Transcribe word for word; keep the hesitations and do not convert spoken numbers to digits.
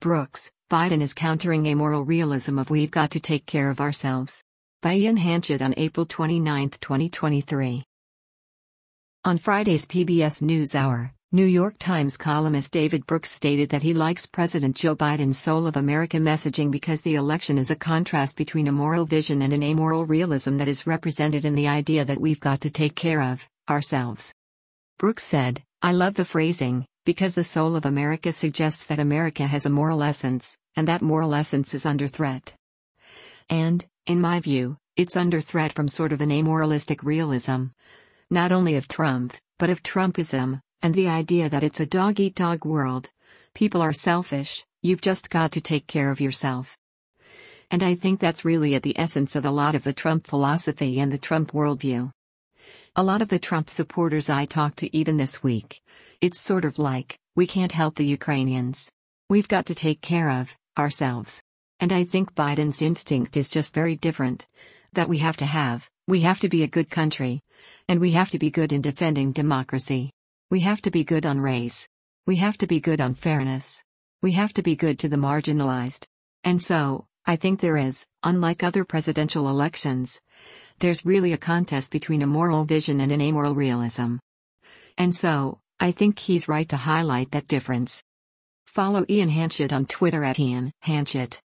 Brooks, Biden is countering amoral realism of "We've got to take care of ourselves." By Ian Hanchett on April twenty-ninth, twenty twenty-three. On Friday's P B S NewsHour, New York Times columnist David Brooks stated that he likes President Joe Biden's Soul of America messaging because the election is a contrast between a moral vision and an amoral realism that is represented in the idea that we've got to take care of ourselves. Brooks said, "I love the phrasing, because the soul of America suggests that America has a moral essence, and that moral essence is under threat. And, in my view, it's under threat from sort of an amoralistic realism. Not only of Trump, but of Trumpism, and the idea that it's a dog-eat-dog world. People are selfish, you've just got to take care of yourself." And I think that's really at the essence of a lot of the Trump philosophy and the Trump worldview. A lot of the Trump supporters I talked to even this week, it's sort of like, we can't help the Ukrainians. We've got to take care of ourselves. And I think Biden's instinct is just very different. That we have to have, we have to be a good country. And we have to be good in defending democracy. We have to be good on race. We have to be good on fairness. We have to be good to the marginalized. And so, I think there is, unlike other presidential elections, there's really a contest between a moral vision and an amoral realism. And so, I think he's right to highlight that difference. Follow Ian Hanchett on Twitter at Ian Hanchett.